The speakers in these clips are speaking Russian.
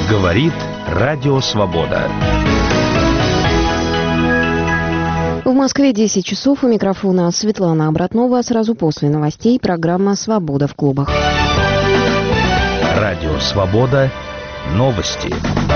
Говорит Радио Свобода. В Москве 10 часов. У микрофона Светлана Обратнова. Сразу после новостей программа «Свобода в клубах». Радио Свобода. Новости.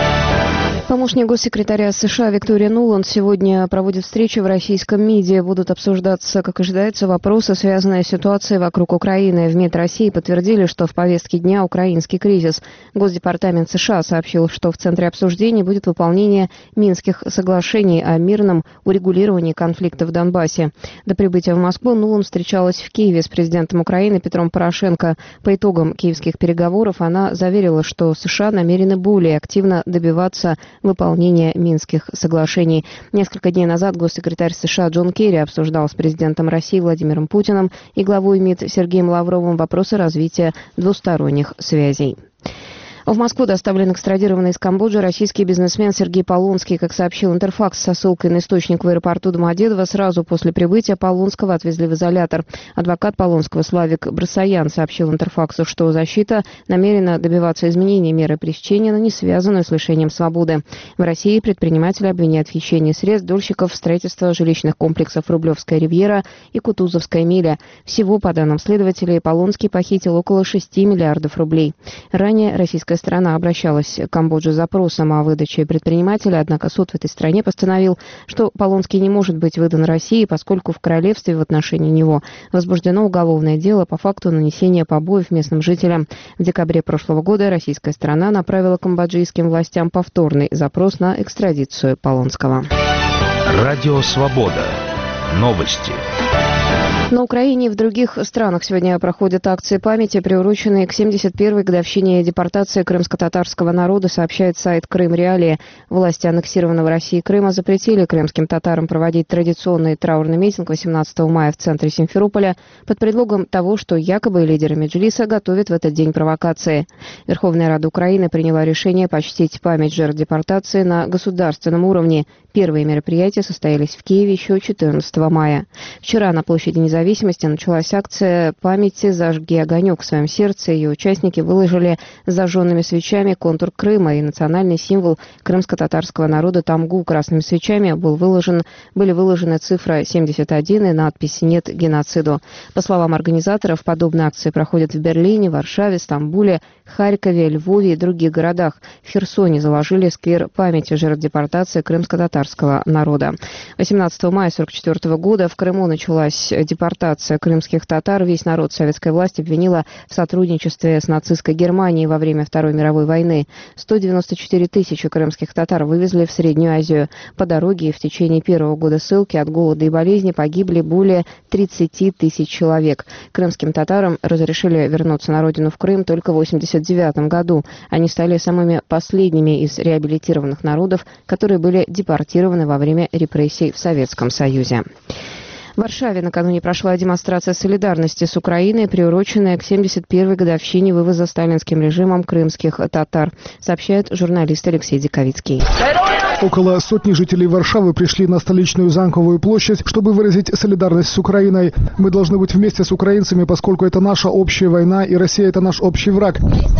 Помощник госсекретаря США Виктория Нуланд сегодня проводит встречи в российском МИДе. Будут обсуждаться, как ожидается, вопросы, связанные с ситуацией вокруг Украины. В МИД России подтвердили, что в повестке дня украинский кризис. Госдепартамент США сообщил, что в центре обсуждений будет выполнение Минских соглашений о мирном урегулировании конфликта в Донбассе. До прибытия в Москву Нуланд встречалась в Киеве с президентом Украины Петром Порошенко. По итогам киевских переговоров она заверила, что США намерены более активно добиваться выполнения Минских соглашений. Несколько дней назад госсекретарь США Джон Керри обсуждал с президентом России Владимиром Путиным и главой МИД Сергеем Лавровым вопросы развития двусторонних связей. В Москву доставлен экстрадированный из Камбоджи российский бизнесмен Сергей Полонский. Как сообщил Интерфакс со ссылкой на источник в аэропорту Домодедово, сразу после прибытия Полонского отвезли в изолятор. Адвокат Полонского Славик Брасаян сообщил Интерфаксу, что защита намерена добиваться изменения меры пресечения, но не связанную с лишением свободы. В России предприниматели обвиняют в хищении средств дольщиков в строительство жилищных комплексов «Рублевская ривьера» и «Кутузовская миля». Всего, по данным следователей, Полонский похитил около 6 миллиардов рублей. Ранее российская сторона обращалась к Камбодже с запросом о выдаче предпринимателя, однако суд в этой стране постановил, что Полонский не может быть выдан России, поскольку в королевстве в отношении него возбуждено уголовное дело по факту нанесения побоев местным жителям. В декабре прошлого года российская сторона направила камбоджийским властям повторный запрос на экстрадицию Полонского. Радио Свобода. Новости. На Украине и в других странах сегодня проходят акции памяти, приуроченные к 71-й годовщине депортации крымско-татарского народа, сообщает сайт Крым Реалии. Власти аннексированного Россией Крыма запретили крымским татарам проводить традиционный траурный митинг 18 мая в центре Симферополя под предлогом того, что якобы лидеры Меджлиса готовят в этот день провокации. Верховная Рада Украины приняла решение почтить память жертв депортации на государственном уровне. Первые мероприятия состоялись в Киеве еще 14 мая. Вчера на площади Независимости началась акция памяти «Зажги огонек в своем сердце». Ее участники выложили зажженными свечами контур Крыма, и национальный символ крымско-татарского народа тамгу. Красными свечами были выложены цифра 71 и надпись «Нет геноциду». По словам организаторов, подобные акции проходят в Берлине, Варшаве, Стамбуле, Харькове, Львове и других городах. В Херсоне заложили сквер памяти жертв депортации крымско-татарского народа. 18 мая 1944 года в Крыму началась депортация крымских татар. Весь народ советская власть обвинила в сотрудничестве с нацистской Германией во время Второй мировой войны. 194 тысячи крымских татар вывезли в Среднюю Азию. По дороге и в течение первого года ссылки от голода и болезни погибли более 30 тысяч человек. Крымским татарам разрешили вернуться на родину в Крым только в 1989 году. Они стали самыми последними из реабилитированных народов, которые были депортированы во время репрессий в Советском Союзе. В Варшаве накануне прошла демонстрация солидарности с Украиной, приуроченная к 71-й годовщине вывоза сталинским режимом крымских татар, сообщает журналист Алексей Диковицкий. Около сотни жителей Варшавы пришли на столичную Замковую площадь, чтобы выразить солидарность с Украиной. Мы должны быть вместе с украинцами, поскольку это наша общая война, и Россия – это наш общий враг,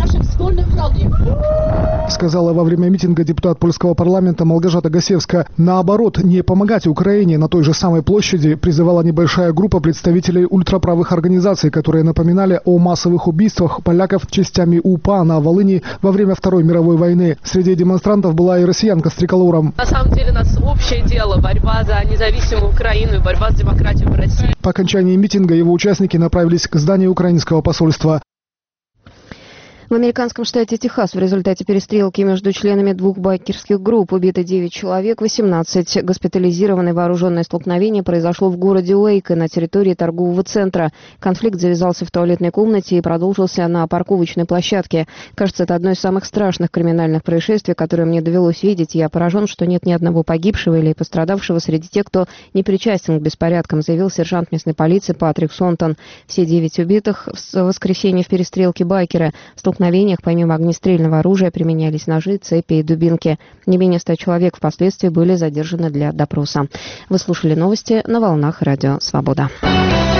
сказала во время митинга депутат польского парламента Малгожата Гасевска. Наоборот, не помогать Украине на той же самой площади призывала небольшая группа представителей ультраправых организаций, которые напоминали о массовых убийствах поляков частями УПА на Волыни во время Второй мировой войны. Среди демонстрантов была и россиянка Стрекалура. На самом деле у нас общее дело – борьба за независимую Украину и борьба за демократию в России. По окончании митинга его участники направились к зданию украинского посольства. В американском штате Техас в результате перестрелки между членами двух байкерских групп убито 9 человек, 18 госпитализированы. Вооруженное столкновение произошло в городе Уэйко на территории торгового центра. Конфликт завязался в туалетной комнате и продолжился на парковочной площадке. Кажется, это одно из самых страшных криминальных происшествий, которые мне довелось видеть. Я поражен, что нет ни одного погибшего или пострадавшего среди тех, кто не причастен к беспорядкам, заявил сержант местной полиции Патрик Сонтон. Все 9 убитых в воскресенье в перестрелке байкеры. В столкновениях помимо огнестрельного оружия применялись ножи, цепи и дубинки. Не менее 100 человек впоследствии были задержаны для допроса. Вы слушали новости на волнах Радио Свобода.